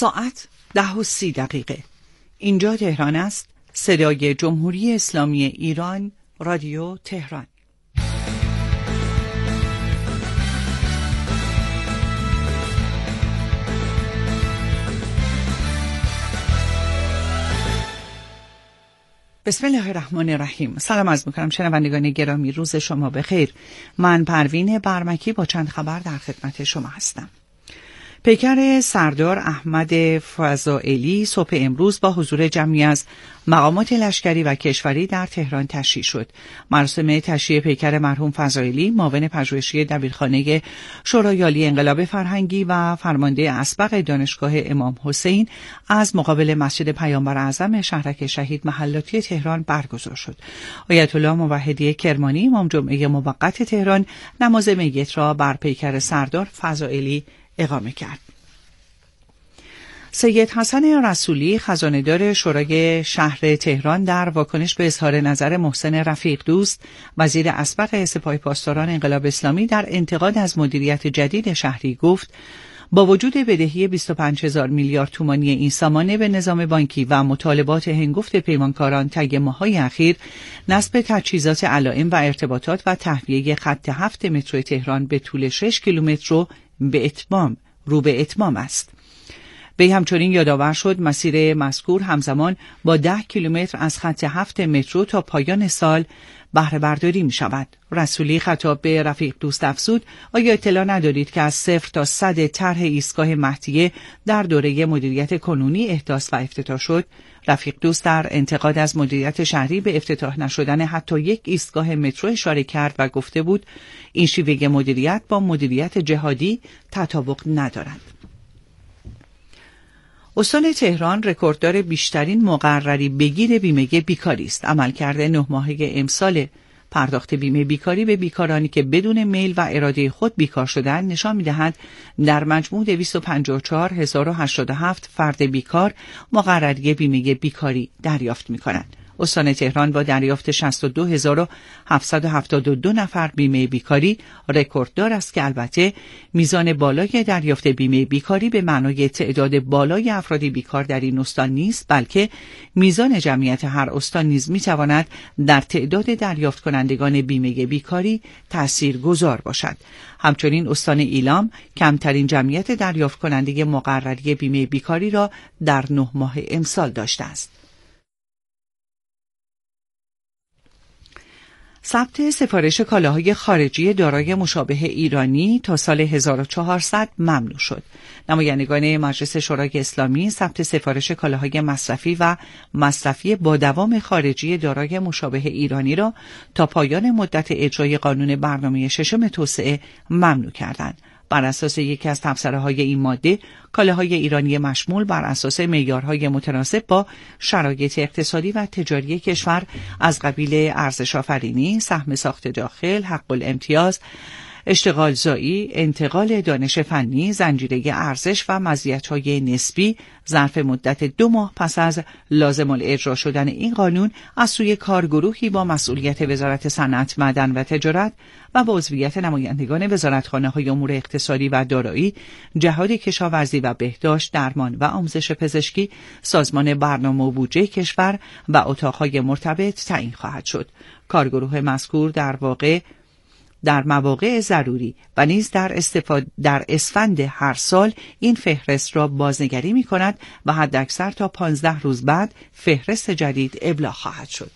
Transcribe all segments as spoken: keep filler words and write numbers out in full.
ساعت ده و سی دقیقه. اینجا تهران است. صدای جمهوری اسلامی ایران، رادیو تهران. بسم الله الرحمن الرحیم. سلام عرض می‌کنم شنوندگان گرامی، روز شما بخیر. من پروین برمکی با چند خبر در خدمت شما هستم. پیکر سردار احمد فضائلی صبح امروز با حضور جمعی از مقامات لشکری و کشوری در تهران تشییع شد. مراسم تشییع پیکر مرحوم فضائلی، معاون پژوهشی دبیرخانه شورای عالی انقلاب فرهنگی و فرمانده اسبق دانشگاه امام حسین از مقابل مسجد پیامبر اعظم شهرک شهید محلاتی تهران برگزار شد. آیت الله موحدی کرمانی، امام جمعه موقت تهران، نماز میت را بر پیکر سردار فضائلی اقامه کرد. سید حسن رسولی، خزانه‌دار شورای شهر تهران، در واکنش به اظهار نظر محسن رفیق دوست، وزیر اسبق سپاه پاسداران انقلاب اسلامی، در انتقاد از مدیریت جدید شهری گفت: با وجود بدهی بیست و پنج هزار میلیارد تومانی این سامانه به نظام بانکی و مطالبات هنگفت پیمانکاران طی ماه‌های اخیر، نصب تجهیزات علائم و ارتباطات و تهویه خط هفت مترو تهران به طول شش کیلومتر رو به اتمام رو به اتمام است. وی همچنین یادآور شد مسیر مذکور همزمان با ده کیلومتر از خط هفت مترو تا پایان سال بهره برداری می شود. رسولی خطاب به رفیق دوست افزود: آیا اطلاع ندارید که از صفر تا صد طرح ایستگاه مهدیه در دوره مدیریت کنونی احداث و افتتاح شد؟ رفیق دوست در انتقاد از مدیریت شهری به افتتاح نشدن حتی یک ایستگاه مترو اشاره کرد و گفته بود این شیوه مدیریت با مدیریت جهادی تطابق ندارد. استان تهران رکورددار بیشترین مقرری بگیر بیمه بیکاری است. عملکرد نه ماهه امسال پرداخت بیمه بیکاری به بیکارانی که بدون میل و اراده خود بیکار شدند نشان می‌دهد در مجموع دویست و پنجاه و چهار هزار و هشتاد و هفت فرد بیکار مقرری بیمه بیکاری دریافت می‌کنند. استان تهران با دریافت شصت و دو هزار و هفتصد و هفتاد و دو نفر بیمه بیکاری رکورددار است که البته میزان بالای دریافت بیمه بیکاری به معنای تعداد بالای افراد بیکار در این استان نیست، بلکه میزان جمعیت هر استان نیز میتواند در تعداد دریافت کنندگان بیمه بیکاری تاثیرگذار باشد. همچنین استان ایلام کمترین جمعیت دریافت کننده مقرری بیمه بیکاری را در نه ماه امسال داشته است. ثبت سفارش کالاهای خارجی دارای مشابه ایرانی تا سال هزار و چهارصد ممنوع شد. نمایندگان مجلس شورای اسلامی ثبت سفارش کالاهای مصرفی و مصرفی با دوام خارجی دارای مشابه ایرانی را تا پایان مدت اجرای قانون برنامه ششم توسعه ممنوع کردند. بر اساس یکی از تبصره‌های این ماده، کالاهای ایرانی مشمول بر اساس معیارهای متناسب با شرایط اقتصادی و تجاری کشور از قبیل ارزش آفرینی، سهم ساخت داخل، حق الامتیاز، اشتغال زایی، انتقال دانش فنی، زنجیره ارزش و مزیت‌های نسبی ظرف مدت دو ماه پس از لازم الاجرا شدن این قانون از سوی کارگروهی با مسئولیت وزارت صنعت، معدن و تجارت و با عضویت نمایندگان وزارتخانه‌های امور اقتصادی و دارایی، جهاد کشاورزی و بهداشت، درمان و آموزش پزشکی، سازمان برنامه و بودجه کشور و اتاق‌های مرتبط تعیین خواهد شد. کارگروه مذکور در واقع در مواقع ضروری و نیز در استفاده در اسفند هر سال این فهرست را بازنگری می کند و حداکثر تا پانزده روز بعد فهرست جدید ابلاغ خواهد شد.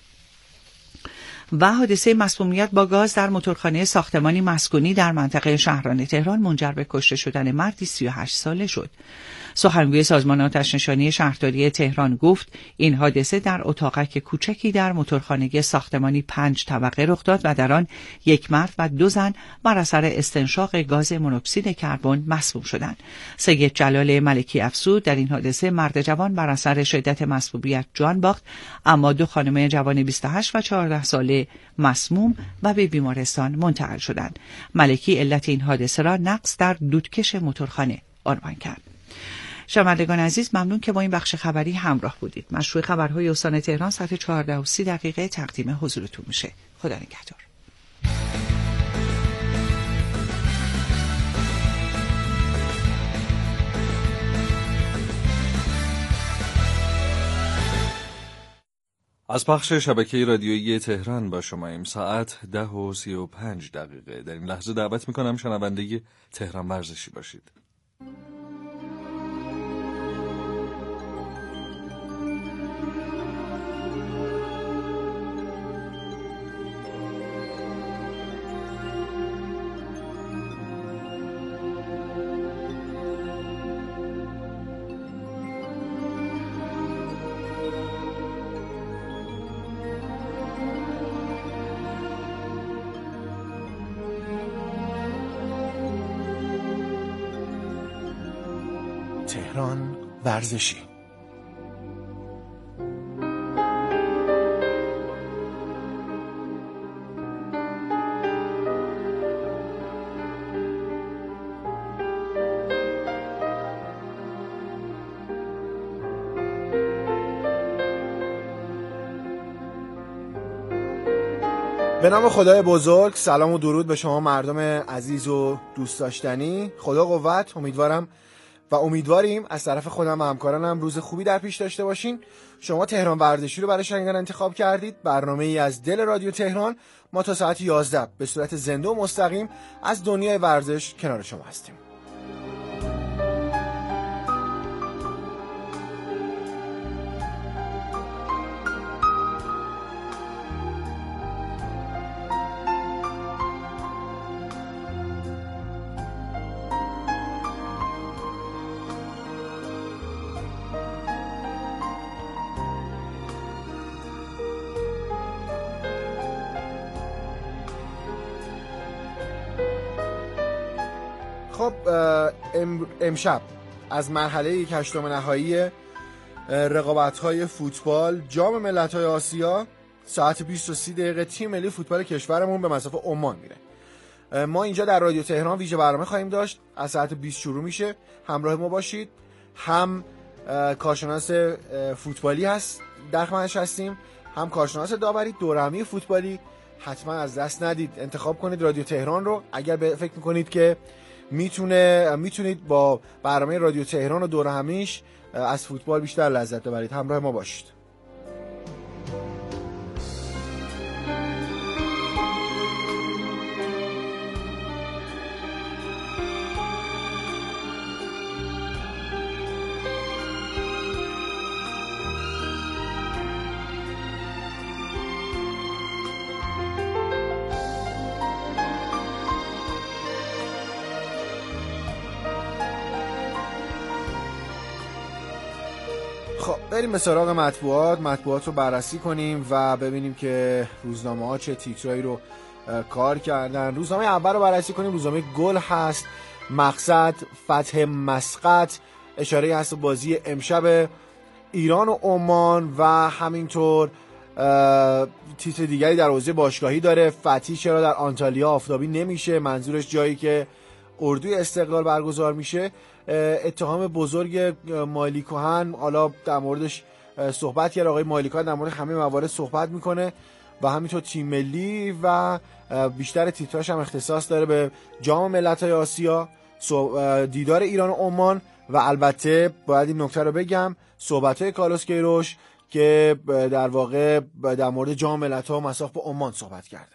و حادثه مسمومیت با گاز در موتورخانه ساختمانی مسکونی در منطقه شهران تهران منجر به کشته شدن مردی سی و هشت ساله شد. سخنگوی سازمان آتش‌نشانی شهرداری تهران گفت این حادثه در اتاقک کوچکی در موتورخانه ساختمانی پنج طبقه رخ داد و در آن یک مرد و دو زن بر اثر استنشاق گاز مونوکسید کربن مسموم شدند. سید جلال ملکی افزود در این حادثه مرد جوان بر اثر شدت مسمومیت جان باخت، اما دو خانم جوان بیست و هشت و چهارده ساله مسموم و به بیمارستان منتقل شدند. ملکی علت این حادثه را نقص در دودکش موتورخانه عنوان کرد. شنوندگان عزیز، ممنون که با این بخش خبری همراه بودید. مشروع خبرهای استان تهران ساعت چهارده و سی دقیقه تقدیم حضورتون میشه. خدا نگهدار. از پخش شبکه رادیویی تهران با شما ایم. ساعت ده و سی و پنج دقیقه. در این لحظه دعوت میکنم شنونده تهران ورزشی باشید. تهران ورزشی. به نام خدای بزرگ، سلام و درود به شما مردم عزیز و دوست داشتنی. خدا قوت. امیدوارم و امیدواریم از طرف خودم و همکارانم روز خوبی در پیش داشته باشین. شما تهران ورزشی رو برای شنیدن انتخاب کردید. برنامه‌ای از دل رادیو تهران. ما تا ساعت یازده به صورت زنده و مستقیم از دنیای ورزش کنار شما هستیم. خب امشب از مرحله هشتم نهایی رقابت‌های فوتبال جام ملت‌های آسیا ساعت بیست و سه دقیقه تیم ملی فوتبال کشورمون به مصاف عمان میره. ما اینجا در رادیو تهران ویژه برنامه خواهیم داشت. از ساعت بیست شروع میشه. همراه ما باشید. هم کارشناس فوتبالی هست در خدمتش هستیم، هم کارشناس داوری دورهمی فوتبالی. حتما از دست ندید، انتخاب کنید رادیو تهران رو اگر فکر میکنید که میتونه میتونید با برنامه رادیو تهران و دوره همیش از فوتبال بیشتر لذت ببرید. همراه ما باشید. خب بریم به سراغ مطبوعات مطبوعات رو بررسی کنیم و ببینیم که روزنامه ها چه تیترایی رو کار کردن. روزنامه اول رو بررسی کنیم. روزنامه گل هست. مقصد فتح مسقط، اشاره هست به بازی امشب ایران و عمان و همینطور تیتر دیگری در حوزه باشگاهی داره. فتحی چرا در آنتالیا آفتابی نمیشه؟ منظورش جایی که اردوی استقلال برگزار میشه. اتهام بزرگ مالی کهن، حالا در موردش صحبت کرد. آقای مالی کهن در مورد همه موارد صحبت میکنه و همینطور تیم ملی و بیشتر تیتراش هم اختصاص داره به جام ملت‌های آسیا، دیدار ایران و عمان و البته باید این نکته رو بگم صحبت‌های کارلوس کیروش که در واقع در مورد جام ملت‌ها و مساف به عمان صحبت کرده.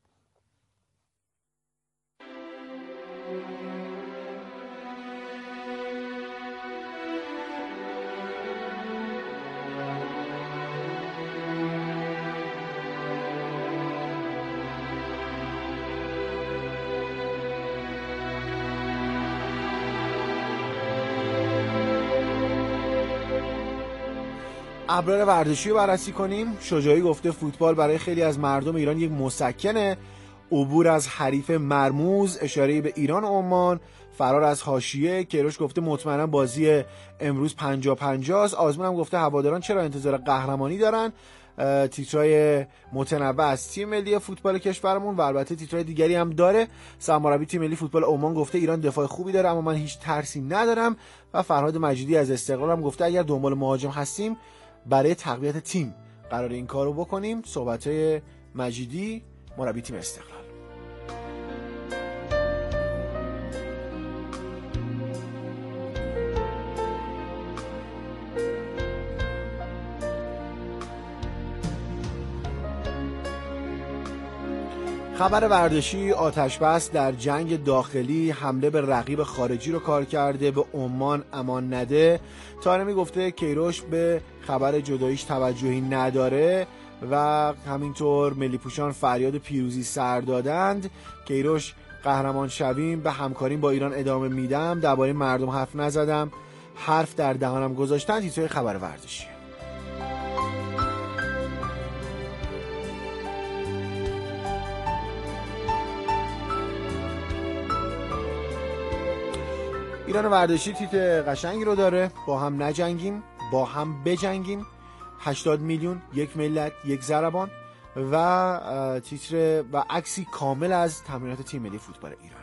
ابرار ورزشی رو بررسی کنیم. شجاعی گفته فوتبال برای خیلی از مردم ایران یک مسکنه. عبور از حریف مرموز، اشاره به ایران و عمان. فرار از حاشیه. کیروش گفته مطمئنا بازی امروز پنجاه پنجاه است. آزمون هم گفته هواداران چرا انتظار قهرمانی دارن. تیترای متنوع از تیم ملی فوتبال کشورمون و البته تیترای دیگری هم داره. سرمربی تیم ملی فوتبال عمان گفته ایران دفاع خوبی داره اما من هیچ ترسی ندارم و فرهاد مجیدی از استقلال هم گفته اگر دنبال مهاجم هستیم برای تقویت تیم قرار این کارو بکنیم. صحبت‌های مجیدی مربی تیم استقلال. خبر ورزشی: آتشبس در جنگ داخلی حمله به رقیب خارجی رو کار کرده، به عمان امان نده. طارمی گفته کیروش به خبر جداییش توجهی نداره و همینطور ملی پوشان فریاد پیروزی سر دادند. کیروش: قهرمان شویم، به همکاریم با ایران ادامه میدم، درباره مردم حرف نزدم، حرف در دهانم گذاشتن. تیتر خبر ورزشی. ایران ورزشی تیتر قشنگی رو داره: با هم نجنگیم، با هم بجنگیم، هشتاد میلیون، یک ملت، یک ضربان و تیتر و عکسی کامل از تمرینات تیم ملی فوتبال ایران.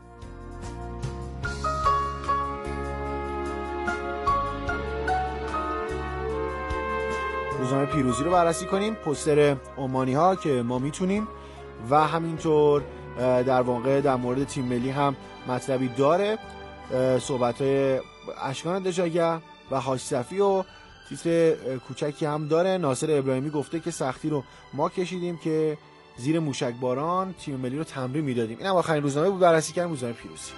روزنامه پیروزی رو بررسی کنیم، پوستر عمانی ها که ما میتونیم و همینطور در واقع در مورد تیم ملی هم مطلبی داره، صحبت‌های اشکان دژاگه و حاج صفی و تیتر کوچکی هم داره. ناصر ابراهیمی گفته که سختی رو ما کشیدیم که زیر موشک باران تیم ملی رو تمرین میدادیم. اینم آخرین روزنامه بود بررسی کردیم، روزنامه پیروزی.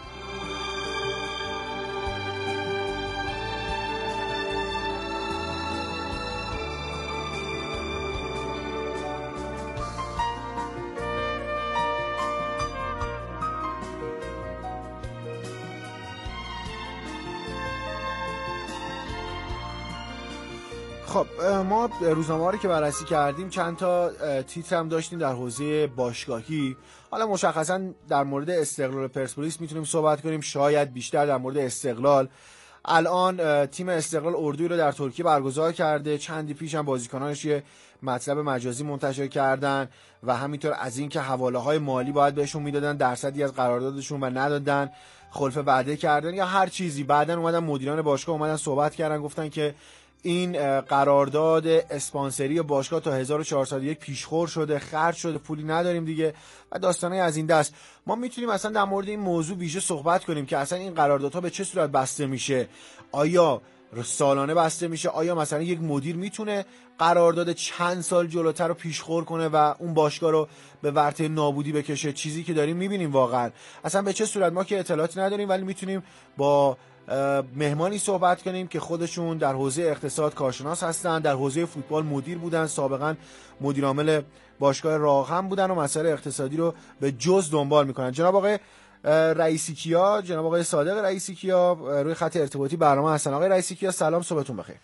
خب ما روزنامه‌ها رو که بررسی کردیم، چند تا تیتر هم داشتیم در حوزه باشگاهی. حالا مشخصا در مورد استقلال پرسپولیس میتونیم صحبت کنیم، شاید بیشتر در مورد استقلال. الان تیم استقلال اردویی رو در ترکیه برگزار کرده، چندی پیش هم بازیکنانش یه مطلب مجازی منتشر کردن و همینطور از این که حواله‌های مالی باید بهشون میدادن، درصدی از قراردادشون و ندادن، خلف وعده کردن یا هر چیزی. بعدن اومدن مدیران باشگاه اومدن صحبت کردن، گفتن که این قرارداد اسپانسری باشگاه تا هزار و چهارصد و یک پیشخور شده، خرج شده، پولی نداریم دیگه و داستانای از این دست. ما میتونیم اصلا در مورد این موضوع ویژه صحبت کنیم که اصلا این قراردادها به چه صورت بسته میشه. آیا سالانه بسته میشه؟ آیا مثلا یک مدیر میتونه قرارداد چند سال جلوتر رو پیشخور کنه و اون باشگاه رو به ورطه نابودی بکشه؟ چیزی که داریم میبینیم واقعا اصلا به چه صورت ما که اطلاعاتی نداریم، ولی میتونیم با مهمانی صحبت کنیم که خودشون در حوزه اقتصاد کارشناس هستن، در حوزه فوتبال مدیر بودن، سابقا مدیر عامل باشگاه راغم بودن و مسائل اقتصادی رو به جز دنبال میکنن. جناب آقای رئیسی کیا، جناب آقای صادق رئیسی کیا روی خط ارتباطی برنامه هستن. آقای رئیسی کیا سلام، صبحتون بخیر.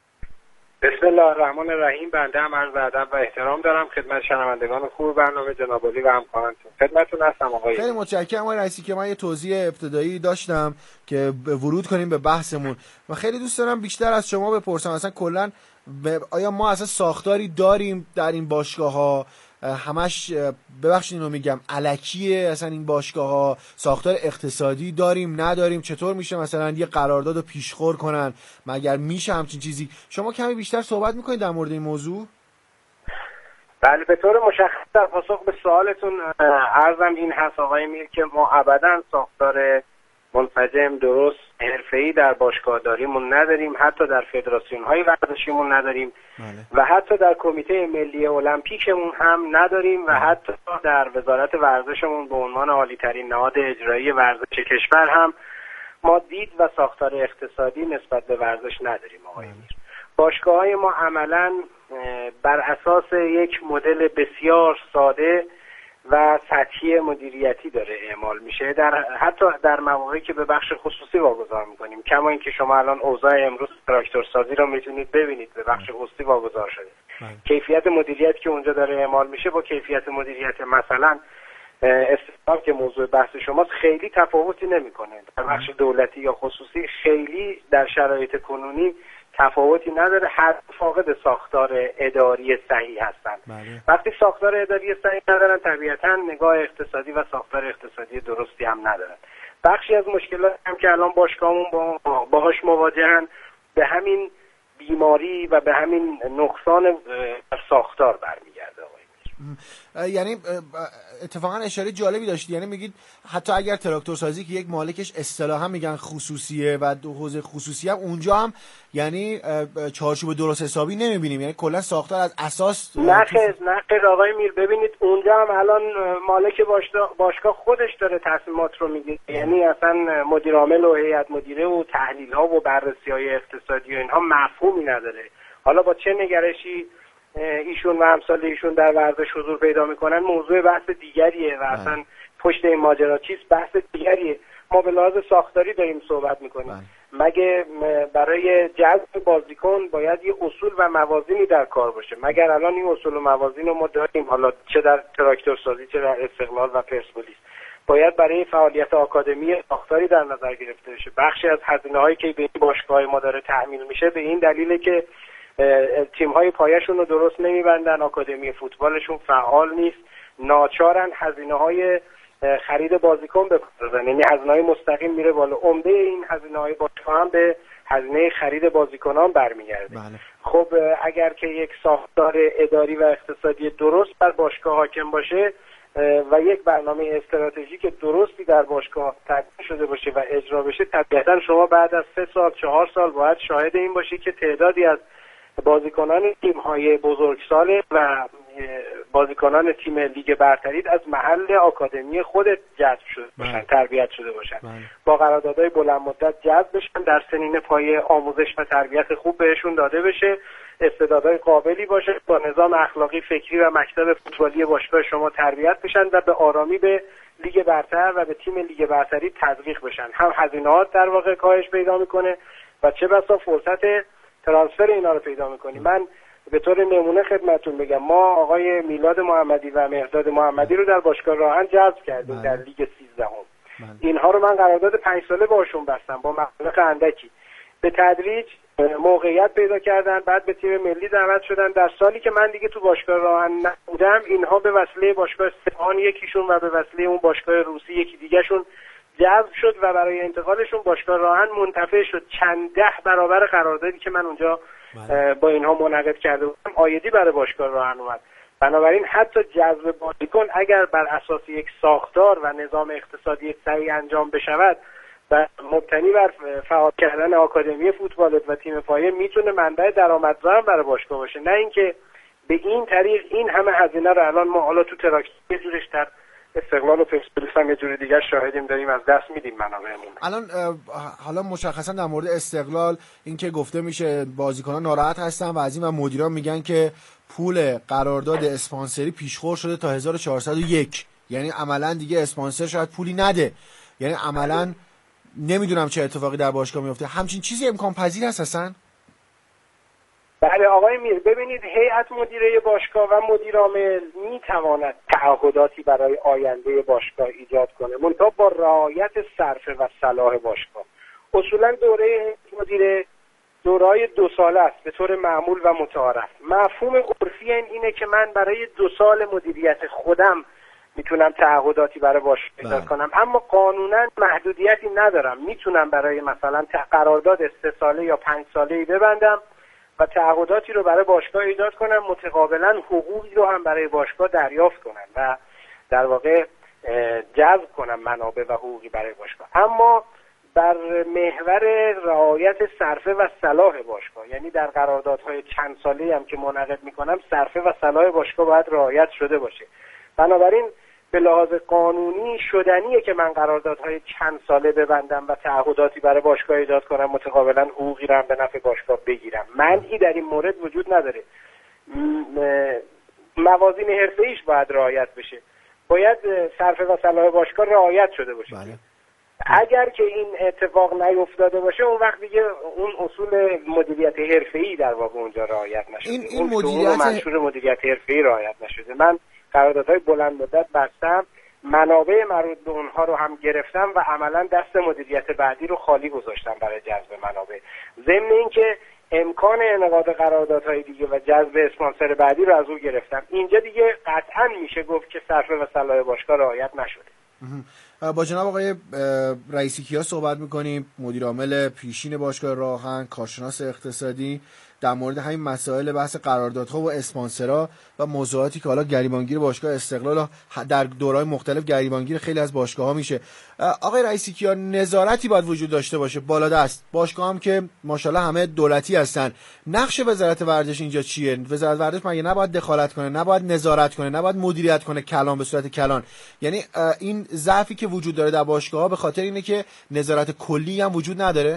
بسم الله الرحمن الرحیم. بنده هم عرض ادب و احترام دارم خدمت شنوندگان خوب برنامه جناب علی و همکارانتون. خدمتتون هستم آقای. خیلی متشکرم آقای رئیسی که من یه توضیح ابتدایی داشتم که ورود کنیم به بحثمون و خیلی دوست دارم بیشتر از شما بپرسم اصلا کلا آیا ما اصلا ساختاری داریم در این باشگاه‌ها؟ همش ببخشید اینو میگم الکیه اصلا این باشگاه‌ها؟ ساختار اقتصادی داریم نداریم؟ چطور میشه مثلا یه قراردادو پیشخور کنن؟ مگر میشه همچین چیزی؟ شما کمی بیشتر صحبت میکنید در مورد این موضوع؟ بله، به طور مشخص در پاسخ به سوالتون عرضم این هست آقای میر که ما ابداً ساختار منسجم، درست، حرفه‌ای در باشگاه داریمون نداریم، حتی در فدراسیون‌های ورزشیمون نداریم بله. و حتی در کمیته ملی المپیکمون هم نداریم و حتی در وزارت ورزشمون به عنوان عالی‌ترین نهاد اجرایی ورزش کشور هم ما دید و ساختار اقتصادی نسبت به ورزش نداریم آقای میر. باشگاه‌های ما عملاً بر اساس یک مدل بسیار ساده و سطحی مدیریتی داره اعمال میشه، در حتی در مواقعی که به بخش خصوصی واگذار میکنیم، کما اینکه شما الان اوضاع امروز تراکتور سازی رو میتونید ببینید به بخش خصوصی واگذار شده. مای. کیفیت مدیریتی که اونجا داره اعمال میشه با کیفیت مدیریت مثلا استثمار که موضوع بحث شماست خیلی تفاوتی نمیکنه. در بخش دولتی یا خصوصی خیلی در شرایط کنونی تفاوتی نداره، هر فاقد ساختار اداری صحیح هستن. بله. وقتی ساختار اداری صحیح ندارن طبیعتاً نگاه اقتصادی و ساختار اقتصادی درستی هم ندارن. بخشی از مشکلات هم که الان باشگاهمون با باهاش مواجهن به همین بیماری و به همین نقصان ساختار برمیگرده آقای میر. یعنی اتفاقا اشاره جالبی داشتی، یعنی میگید حتی اگر تراکتور سازی که یک مالکش اصطلاحا میگن خصوصیه و دو حوزه خصوصی هم اونجا هم یعنی چارچوب درست حسابی نمیبینیم، یعنی کلا ساختار از اساس نه خیر نه خیر آقای میر، ببینید اونجا هم الان مالک باشگاه خودش داره تصمیمات رو میگیره، یعنی اصلا مدیر عامل و هیئت مدیره و تحلیل ها و بررسی های اقتصادی و اینها مفهومی نداره. حالا با چه نگرشی ایشون و امثال ایشون در ورزش حضور پیدا میکنن موضوع بحث دیگریه و اصلا پشت این ماجرا چیست بحث دیگریه. ما به لحاظ ساختاری داریم صحبت میکنیم. مگه برای جذب بازیکن باید یه اصول و موازینی در کار باشه؟ مگر الان این اصول و موازین رو ما داریم؟ حالا چه در تراکتور سازی چه در استقلال و پرسپولیس باید برای فعالیت آکادمی ساختاری در نظر گرفته بشه. بخشی از هزینه‌هایی که به این باشگاه ما داره تحمیل میشه به این دلیله که تیم‌های پایه‌شون رو درست نمی‌بندن، آکادمی فوتبالشون فعال نیست، ناچارن هزینه‌های خرید بازیکن بپردازن، یعنی هزینه‌های مستقیم میره بالا. عمده این هزینه‌های باشگاه هم به هزینه خرید بازیکنان برمیگرده. بله. خب اگر که یک ساختار اداری و اقتصادی درست بر باشگاه حاکم باشه و یک برنامه استراتژیک درستی در باشگاه تدوین شده باشه و اجرا بشه، طبیعتا شما بعد از سه سال چهار سال باید شاهد این باشی که تعدادی از بازیکنان تیم‌های بزرگسال و بازیکنان تیم لیگ برتری از محل آکادمی خودت جذب شده باشن، تربیت شده باشن، با قراردادهای بلند مدت جذب بشن، در سنین پایه آموزش و تربیت خوب بهشون داده بشه، استعدادهای قابلی باشه، با نظام اخلاقی فکری و مکتب فوتبالی باشگاه شما تربیت بشن و به آرامی به لیگ برتر و به تیم لیگ برتری تزریق بشن. هم هزینه‌ها در واقع کاهش پیدا میکنه و چه بسا فرصت ترانسفر اینا رو پیدا میکنیم. من به طور نمونه خدمتتون بگم، ما آقای میلاد محمدی و مهرداد محمدی رو در باشگاه راهن جذب کردیم در لیگ سیزده هم. اینها رو من قرارداد پنج ساله باشون بستم با مبلغ اندکی. به تدریج موقعیت پیدا کردن، بعد به تیم ملی دعوت شدن. در سالی که من دیگه تو باشگاه راهن نبودم اینها به وسیله باشگاه سپاهان یکیشون و به وسیله اون باشگاه روسی یکی دیگهشون جذب شد و برای انتقالشون باشگاه راهن منتفع شد. چند ده برابر قراردادی که من اونجا با اینها منعقد کرده بودم آیدی برای باشگاه راهن اومد. بنابراین حتی جذب بازیکن اگر بر اساس یک ساختار و نظام اقتصادی صحیح انجام بشود و مبتنی بر فعال کردن آکادمی فوتبال و تیم پایه میتونه منبع درآمدزا برای باشگاه باشه، نه اینکه به این طریق این همه هزینه رو الان ما حالا تو تراکتور یه جورش در استقلال و پرسپولیس هم یه جوری دیگه شاهدیم داریم از دست میدیم منابعمون. الان حالا مشخصا در مورد استقلال اینکه گفته میشه بازیکنان ناراحت هستن و از این و مدیران میگن که پول قرارداد اسپانسری پیشخور شده تا هزار و چهارصد و یک، یعنی عملا دیگه اسپانسر شاید پولی نده، یعنی عملا نمیدونم چه اتفاقی در باشگاه میفته. همچین چیزی امکان پذیر هست اصلا؟ بله آقای میر، ببینید هیئت مدیره باشگاه و مدیر عامل میتواند تعهداتی برای آینده باشگاه ایجاد کنه، منتها با رعایت صرفه و صلاح باشگاه. اصولا دوره مدیره دوره‌های دو ساله است به طور معمول و متعارف. مفهوم عرفی این اینه که من برای دو سال مدیریت خودم میتونم تعهداتی برای باشگاه ایجاد کنم، اما قانونا محدودیتی ندارم. میتونم برای مثلا قرارداد سه ساله یا پنج ساله‌ای ببندم و تعهداتی رو برای باشگاه ایجاد کنم، متقابلا حقوقی رو هم برای باشگاه دریافت کنم و در واقع جذب کنم منابع و حقوقی برای باشگاه، اما بر محور رعایت صرفه و صلاح باشگاه. یعنی در قراردادهای چند ساله‌ای هم که منعقد میکنم صرفه و صلاح باشگاه باید رعایت شده باشه. بنابراین به لحاظ قانونی شدنیه که من قراردادهای چند ساله ببندم و تعهداتی برای باشگاه ایجاد کنم، متقابلا حقوقی رو هم به نفع باشگاه بگیرم. منعی در این مورد وجود نداره. موازین حرفه‌ایش باید رعایت بشه، باید صرفه و صلاح باشگاه رعایت شده باشه. بله. اگر که این اتفاق نیفتاده باشه اون وقت دیگه اون اصول مدیریت حرفه‌ای در واقع اونجا رعایت نشده. این این مدیریت منشور مدیریت حرفه‌ای رعایت نشده. من قراردادهای بلند مدت بستم، منابع مربوط به اونها رو هم گرفتم و عملا دست مدیریت بعدی رو خالی گذاشتم برای جذب منابع. ضمن اینکه امکان انعقاد قراردادهای دیگه و جذب اسپانسر بعدی رو از او گرفتم. اینجا دیگه قطعا میشه گفت که صرفه و صلاح باشگاه رعایت نشده. با جناب آقای رئیسی کیا صحبت میکنیم، مدیر عامل پیشین باشگاه راهن، کارشناس اقتصادی. در مورد همین مسائل بحث قراردادها و اسپانسرها و موضوعاتی که حالا گریبانگیر باشگاه استقلال در دوره‌های مختلف گریبانگیر خیلی از باشگاه‌ها میشه. آقای رئیسی کیا نظارتی باید وجود داشته باشه بالادست، باشگاه هم که ماشاءالله همه دولتی هستن، نقش وزارت ورزش اینجا چیه؟ وزارت ورزش مگه نباید دخالت کنه، نباید نظارت کنه، نباید مدیریت کنه کلان به صورت کلان؟ یعنی این ضعفی که وجود داره در باشگاه‌ها به خاطر اینه که نظارت کلی هم وجود نداره.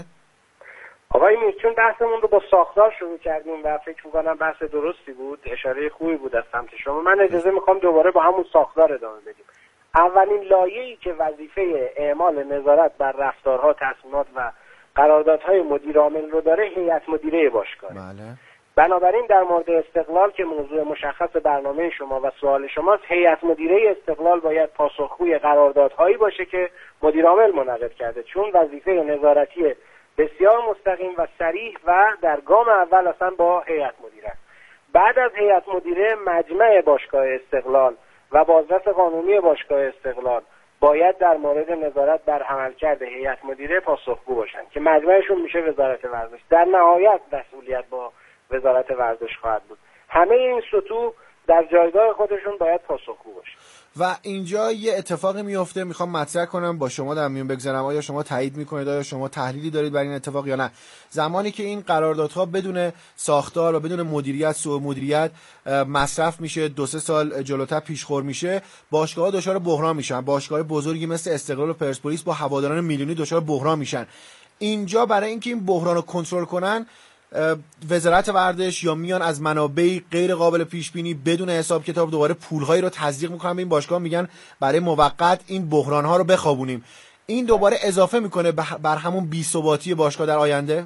آقای میر، چون بحثمون رو با ساختار شروع کردیم و فکر می‌کنم بحث درستی بود، اشاره خوبی بود از سمت شما، من اجازه می‌خوام دوباره با همون ساختار ادامه بدیم. اولین لایه‌ای که وظیفه اعمال نظارت بر رفتارها، تصمیمات و قراردادهای مدیر عامل رو داره هیئت مدیره باشگاه. بله. بنابراین در مورد استقلال که موضوع مشخص برنامه شما و سوال شماست، هیئت مدیره استقلال باید پاسخگوی قراردادهایی باشه که مدیر عامل منعقد کرده، چون وظیفه نظارتی بسیار مستقیم و صریح و در گام اول اصلا با هیئت مدیره. بعد از هیئت مدیره مجمع باشگاه استقلال و بازرس قانونی باشگاه استقلال باید در مورد نظارت بر عملکرد هیئت مدیره پاسخگو باشن که مجمعشون میشه وزارت ورزش. در نهایت مسئولیت با وزارت ورزش خواهد بود. همه این سطوح در جایگاه خودشون باید پاسخگو باشن. و اینجا یه اتفاقی میفته، میخوام مطرح کنم با شما در میون بگذارم، آیا شما تایید میکنید، آیا شما تحلیلی دارید بر این اتفاق یا نه؟ زمانی که این قراردادها بدون ساختار و بدون مدیریت، سوء مدیریت مصرف میشه، دو سه سال جلوتر پیشخور میشه، باشگاه‌ها دچار بحران میشن. باشگاه‌های بزرگی مثل استقلال و پرسپولیس با هواداران میلیونی دچار بحران میشن. اینجا برای اینکه این بحران رو کنترل کنن، وزارت ورزش یا میان از منابع غیر قابل پیش بینی بدون حساب کتاب دوباره پولهایی رو تزریق میکنن به این باشگاه، میگن برای موقت این بحران ها رو بخوابونیم. این دوباره اضافه میکنه بر همون بی‌ثباتی باشگاه در آینده.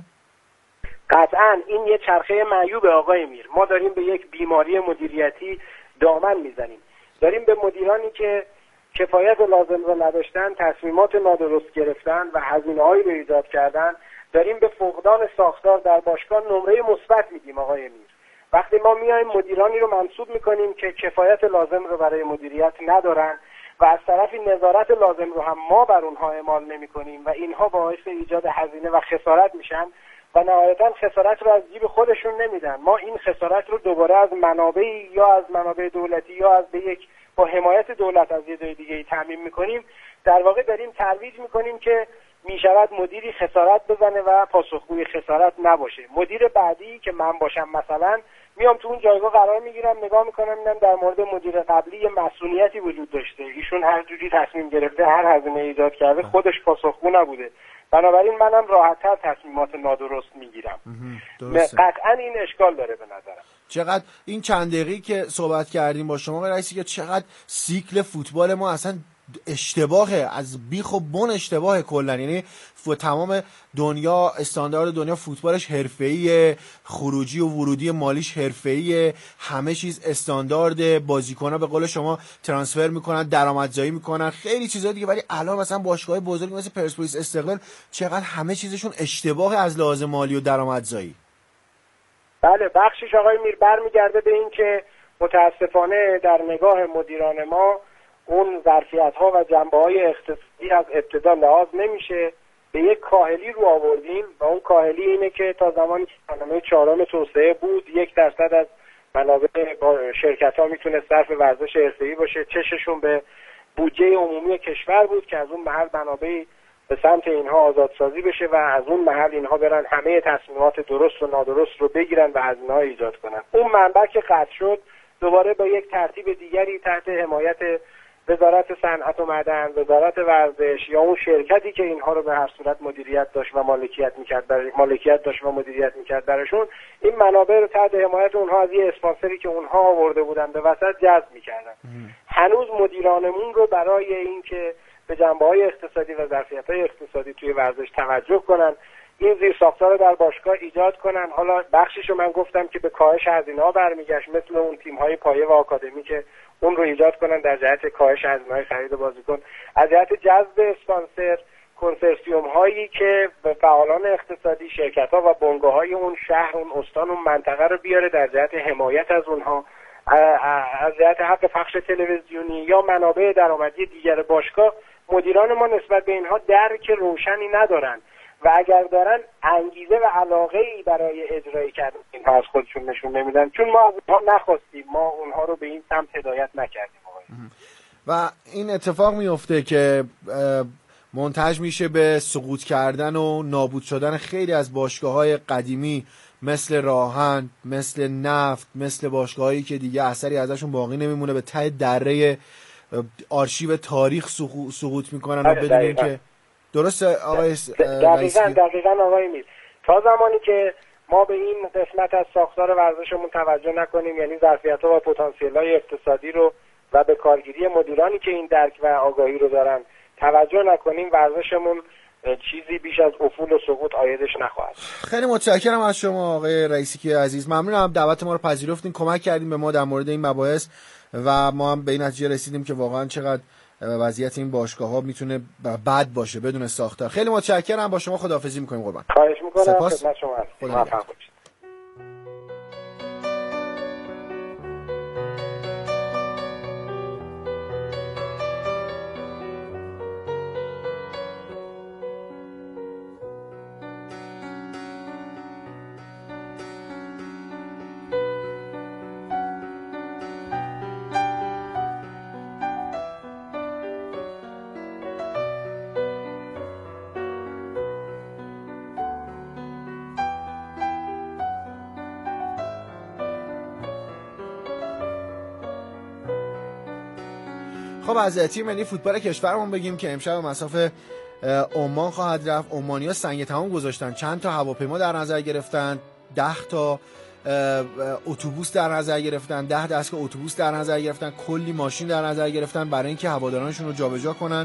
قطعاً این یه چرخه معیوب آقای میر. ما داریم به یک بیماری مدیریتی دامن میزنیم، داریم به مدیرانی که کفایت لازم رو نداشتن، تصمیمات نادرست گرفتن و هزینه‌هایی رو ایجاد کردن، داریم به فقدان ساختار در باشگاه نمره مثبت میدیم آقای میر. وقتی ما میایم مدیرانی رو منصوب میکنیم که کفایت لازم رو برای مدیریت ندارن و از طرفی نظارت لازم رو هم ما بر اونها اعمال نمیکنیم و اینها باعث ایجاد هزینه و خسارت میشن و نهایتا خسارت رو از جیب خودشون نمیدن، ما این خسارت رو دوباره از منابع یا از منابع دولتی یا از به یک با حمایت دولت از یه جای دیگه تامین میکنیم. در واقع داریم ترویج میکنیم که میشود مدیری خسارت بزنه و پاسخگوی خسارت نباشه. مدیر بعدی که من باشم مثلا میام تو اون جایگاه قرار میگیرم، نگاه میکنم میدم در مورد مدیر قبلی یه مسئولیتی وجود داشته، ایشون هر جوری تصمیم گرفته، هر هزینه ایجاد کرده، خودش پاسخگو نبوده، بنابراین منم راحت‌تر تصمیمات نادرست میگیرم. قطعا این اشکال داره به نظرم. چقدر این چند دقیقه‌ای که صحبت کردیم با شما رئیسی که چقدر سیکل فوتبال ما اصلا اشتباهه، از بیخ و بن اشتباهه کلا. یعنی تمام دنیا، استاندارد دنیا فوتبالش حرفه‌ایه، خروجی و ورودی مالیش حرفه‌ایه، همه چیز استاندارد، بازیکن‌ها به قول شما ترانسفر میکنن، درآمدزایی میکنن، خیلی چیزا دیگه. ولی الان مثلا باشگاه‌های بزرگ مثل پرسپولیس، استقلال چقدر همه چیزشون اشتباهه از لحاظ مالی و درآمدزایی. بله، بخشش آقای میر برمیگرده به این که متاسفانه در نگاه مدیران ما اون ظرفیت‌ها و جنبه‌های اقتصادی از ابتدا لحاظ نمیشه، به یک کاهلی رو آوردیم و اون کاهلی اینه که تا زمانی که برنامه چهارم توسعه بود یک درصد از منابع شرکت‌ها میتونه صرف ورزش حرفه‌ای باشه، چششون به بودجه عمومی کشور بود که از اون محل منابع به سمت اینها آزادسازی بشه و از اون محل اینها برن همه تصمیمات درست و نادرست رو بگیرن و هزینه‌ها ایجاد کنن. اون منبع که قطع شد، دوباره با یک ترتیب دیگری تحت حمایت وزارت صنعت و معدن، وزارت ورزش یا اون شرکتی که اینها رو به هر صورت مدیریت داشت و مالکیت میکرد برای مالکیت داشت و مدیریت میکرد براشون، این منابع رو تحت حمایت اونها از یه اسپانسری که اونها آورده بودن به وسط جذب میکردن. هنوز مدیرانمون رو برای اینکه به جنبه‌های اقتصادی و ظرفیت‌های اقتصادی توی ورزش توجه کنن، این زیر ساختار رو در باشگاه ایجاد کنن. حالا بخشیشو من گفتم که به کاهش هزینه‌ها برمیگشت، مثل اون تیم‌های پایه و آکادمی که اون رو ایجاد کنن در جهت کاهش هزینه‌های خرید بازیکن، از جهت جذب اسپانسر، کنسرسیوم هایی که به فعالان اقتصادی، شرکت‌ها و بنگاه‌های اون شهر، اون استان، اون منطقه رو بیاره در جهت حمایت از اونها، از جهت حق پخش تلویزیونی یا منابع درآمدی دیگر باشگاه. مدیران ما نسبت به اینها درک روشنی ندارن و اگر دارن انگیزه و علاقه ای برای اجرای کردن اینها از خودشون نشون نمیدن، چون ما اونها نخواستیم، ما اونها رو به این سمت هدایت نکردیم. و این اتفاق میفته که منتج میشه به سقوط کردن و نابود شدن خیلی از باشگاه‌های قدیمی مثل راهن، مثل نفت، مثل باشگاهایی که دیگه اثری ازشون باقی نمیمونه، به ته دره آرشیو تاریخ سقوط میکنن و بدونیم که درسته آقای دقیقاً دقیقاً آقای میر، تا زمانی که ما به این قسمت از ساختار ورزشمون توجه نکنیم، یعنی ظرفیت‌ها و پتانسیل‌های اقتصادی رو و به کارگیری مدیرانی که این درک و آگاهی رو دارن توجه نکنیم، ورزشمون چیزی بیش از افول و سقوط عایدش نخواهد. خیلی متشکرم از شما آقای رئیسی عزیز، ممنونم دعوت ما رو پذیرفتین، کمک کردیم به ما در مورد این مباحث و ما هم به این نتیجه رسیدیم که واقعا چقدر وضعیت این باشگاه‌ها میتونه بد باشه بدون ساختار. خیلی متشکرم، با شما خداحافظی می‌کنیم قربان. خواهش می‌کنم، سپاس. خدمت شما هستم. موفق باشید. خب از تیم ملی فوتبال کشورمون بگیم که امشب مسافه عمان خواهد رفت. عمانی‌ها سنگ تمام گذاشتن، چند تا هواپیما در نظر گرفتن، ده تا اتوبوس در نظر گرفتن، ده دستگاه اتوبوس در نظر گرفتن، کلی ماشین در نظر گرفتن برای اینکه هوادارانشون رو جابجا کنن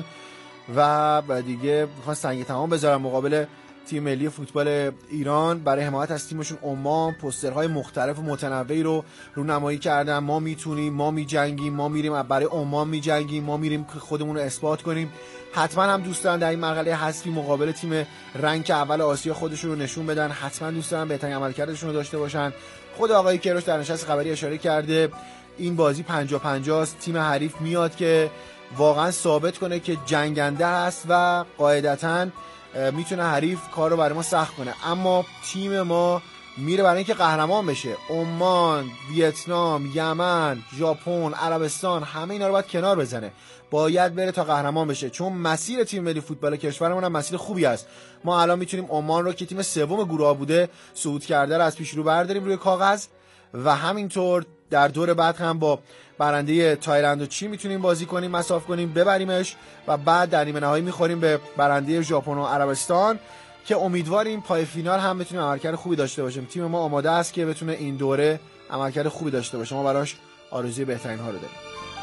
و دیگه میخوان سنگ تمام بذارن مقابل تیم ملی فوتبال ایران. برای حمایت از تیمشون عمان پوسترهای مختلف و متنوعی رو رونمایی کردن. ما میتونیم، ما میجنگیم، ما میریم برای عمان میجنگیم، ما میریم که خودمون رو اثبات کنیم. حتما هم دوست دارن در این مرحله حذفی مقابل تیم رنک اول آسیا خودشون رو نشون بدن، حتما دوست دارن بهترین عملکردشون رو داشته باشن. خود آقای کیروش در نشست خبری اشاره کرده این بازی پنجاه پنجاه است، تیم حریف میاد که واقعا ثابت کنه که جنگنده است و قاعدتاً میتونه حریف کار رو برای ما سخت کنه، اما تیم ما میره برای اینکه قهرمان بشه. عمان، ویتنام، یمن، ژاپن، عربستان، همه اینا رو باید کنار بزنه، باید بره تا قهرمان بشه، چون مسیر تیم ملی فوتبال کشورمون هم مسیر خوبی است. ما الان میتونیم عمان رو که تیم سوم گروه بوده صعود کرده رو از پیش رو برداریم روی کاغذ و همینطور در دور بعد هم با برنده تایلند و چین میتونیم بازی کنیم، مساف کنیم، ببریمش و بعد در نیمه نهایی میخوریم به برنده ژاپن و عربستان که امیدواریم پای فینال هم بتونیم عملکرد خوبی داشته باشیم. تیم ما آماده است که بتونه این دوره عملکرد خوبی داشته باشه، ما براش آرزوی بهترین ها رو داریم.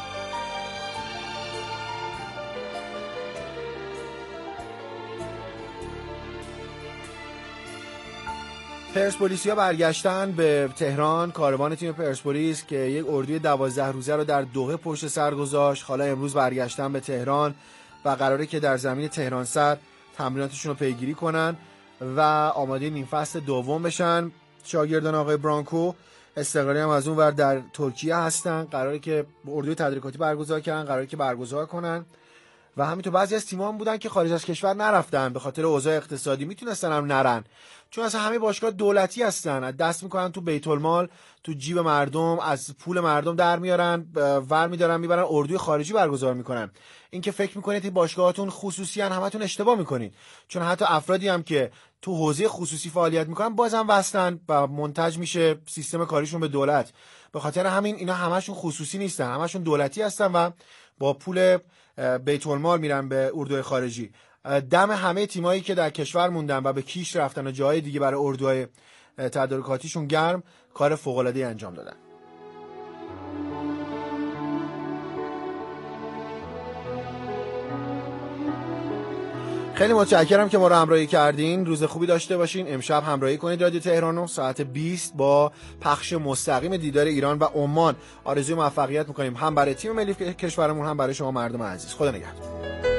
پرسپولیسیا برگشتن به تهران. کاروان تیم پرسپولیس که یک اردوی دوازده روزه رو در دوحه پشت سر گذاشت، حالا امروز برگشتن به تهران و قراره که در زمین تهران سر تمریناتشون رو پیگیری کنن و آماده نیم فصل دوم بشن. شاگردان آقای برانکو استقلالی هم از اون ور در ترکیه هستن، قراره که اردوی تدریجاتی برگزار کردن، قراره که برگزار کنن و همینطور بعضی از تیم‌ها هم بودن که خارج از کشور نرفتن به خاطر اوضاع اقتصادی، میتونستن هم نرن چون اصلا همه باشگاه دولتی هستن، دست میکنن تو بیت المال، تو جیب مردم، از پول مردم در میارن، ور میدارن میبرن اردوی خارجی برگزار میکنن. این که فکر میکنید این باشگاهاتون خصوصی ان، همتون اشتباه میکنید، چون حتی افرادی هم که تو حوزه خصوصی فعالیت میکنن بازم وصلن و منتج میشه سیستم کاریشون به دولت. به خاطر همین اینا همشون خصوصی نیستن، همشون دولتی هستن و با پول بیت المال میرن به اردوی خارجی. دم همه تیمایی که در کشور موندن و به کیش رفتن و جای دیگه برای اردوهای تدارکاتیشون گرم، کار فوق‌العاده‌ای انجام دادن. خیلی متشکرم که ما رو همراهی کردین. روز خوبی داشته باشین. امشب همراهی کنید رادیو تهرانو ساعت بیست با پخش مستقیم دیدار ایران و عمان. آرزوی موفقیت می‌کنیم هم برای تیم ملی کشورمون هم برای شما مردم عزیز. خدا نگهدار.